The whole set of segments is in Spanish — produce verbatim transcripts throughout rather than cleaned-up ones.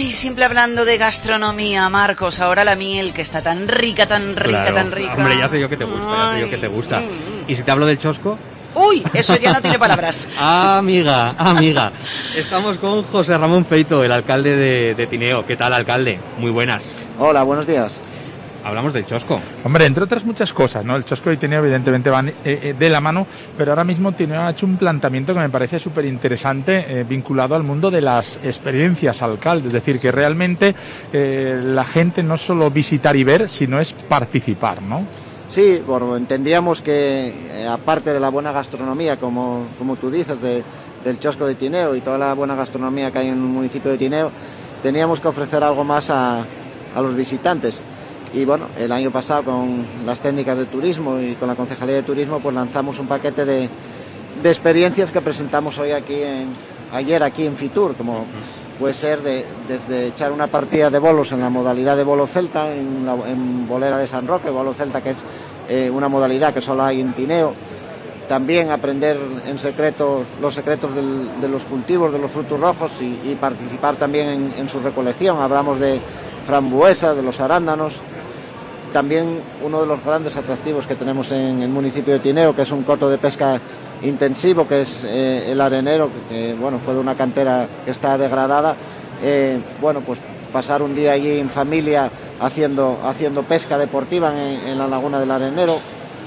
Ay, siempre hablando de gastronomía, Marcos. Ahora la miel, que está tan rica, tan rica, claro, tan rica. Hombre, ya sé yo que te gusta, ya sé yo que te gusta. ¿Y si te hablo del chosco? Uy, eso ya no tiene palabras. Ah, amiga, amiga. Estamos con José Ramón Feito, el alcalde de, de Tineo. ¿Qué tal, alcalde? Muy buenas. Hola, buenos días. Hablamos del chosco. Hombre, entre otras muchas cosas, ¿no? El chosco y Tineo evidentemente van eh, eh, de la mano, pero ahora mismo Tineo ha hecho un planteamiento que me parece súper interesante, eh, vinculado al mundo de las experiencias, alcalde. Es decir, que realmente eh, la gente no solo visitar y ver, sino es participar, ¿no? Sí, bueno, entendíamos que eh, aparte de la buena gastronomía, como, como tú dices, de, del chosco de Tineo y toda la buena gastronomía que hay en el municipio de Tineo, teníamos que ofrecer algo más a, a los visitantes. Y bueno, el año pasado con las técnicas de turismo y con la Concejalía de Turismo, pues lanzamos un paquete de, de experiencias que presentamos hoy aquí en, ayer aquí en Fitur, como puede ser de, desde echar una partida de bolos en la modalidad de bolo celta, en, la, en bolera de San Roque, bolo celta, que es eh, una modalidad que solo hay en Tineo. También aprender en secreto los secretos del, de los cultivos, de los frutos rojos y, y participar también en, en su recolección. Hablamos de frambuesas, de los arándanos. También uno de los grandes atractivos que tenemos en el municipio de Tineo, que es un coto de pesca intensivo, que es eh, el Arenero, que bueno, fue de una cantera que está degradada. Eh, bueno, pues pasar un día allí en familia haciendo, haciendo pesca deportiva en, en la laguna del Arenero.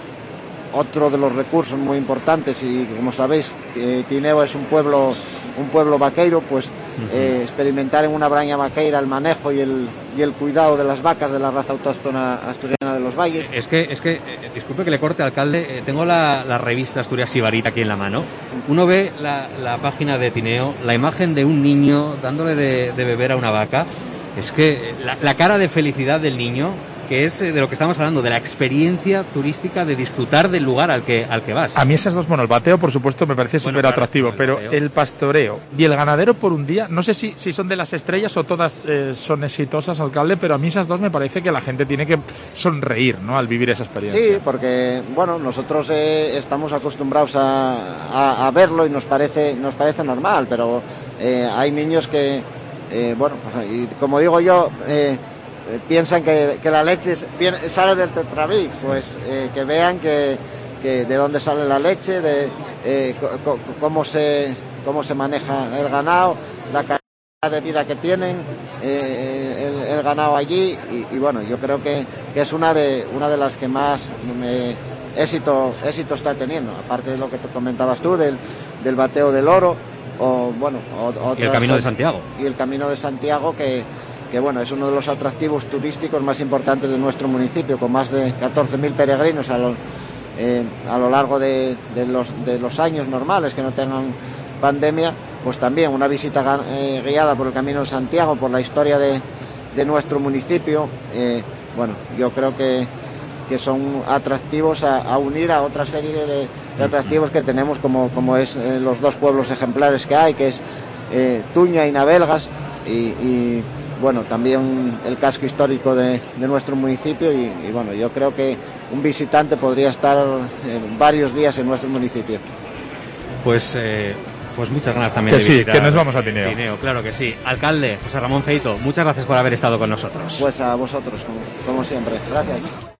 Otro de los recursos muy importantes, y como sabéis, eh, Tineo es un pueblo un pueblo vaqueiro, pues eh, experimentar en una braña vaqueira el manejo y el, y el cuidado de las vacas de la raza autóctona asturiana de los valles. Es que, es que eh, disculpe que le corte, alcalde, eh, tengo la, la revista Asturias Sibarita aquí en la mano. Uno ve la, la página de Tineo, la imagen de un niño dándole de, de beber a una vaca. Es que la, la cara de felicidad del niño, que es de lo que estamos hablando, de la experiencia turística, de disfrutar del lugar al que al que vas. A mí esas dos, bueno, el bateo, por supuesto, me parece Bueno, súper claro, atractivo, el pero bateo. el pastoreo y el ganadero por un día, no sé si, si son de las estrellas o todas eh, son exitosas, alcalde, pero a mí esas dos me parece que la gente tiene que sonreír, ¿no?, al vivir esa experiencia. Sí, porque, bueno, nosotros eh, estamos acostumbrados a, a, a verlo y nos parece, nos parece normal, pero eh, hay niños que, eh, bueno, pues, y como digo yo, eh, Eh, piensan que, que la leche viene, sale del Tetrabric, pues eh, que vean que, que de dónde sale la leche, de eh, co, co, cómo se cómo se maneja el ganado, la calidad de vida que tienen eh, el, el ganado allí y, y bueno, yo creo que, que es una de una de las que más eh, éxito éxito está teniendo, aparte de lo que te comentabas tú del, del bateo del oro o bueno o, otras, y el Camino de Santiago y el Camino de Santiago que que bueno, es uno de los atractivos turísticos más importantes de nuestro municipio, con más de catorce mil peregrinos a lo, eh, a lo largo de, de, los, de los años normales, que no tengan pandemia, pues también una visita eh, guiada por el Camino de Santiago, por la historia de, de nuestro municipio, eh, bueno, yo creo que, que son atractivos a, a unir a otra serie de, de atractivos que tenemos, como, como es eh, los dos pueblos ejemplares que hay, que es eh, Tuña y Navelgas, y, y bueno, también el casco histórico de, de nuestro municipio y, y bueno, yo creo que un visitante podría estar eh, varios días en nuestro municipio. Pues eh, pues muchas ganas también que de sí, visitar que nos vamos a Tineo. Tineo, claro que sí. Alcalde José Ramón Feito, muchas gracias por haber estado con nosotros. Pues a vosotros, como, como siempre. Gracias.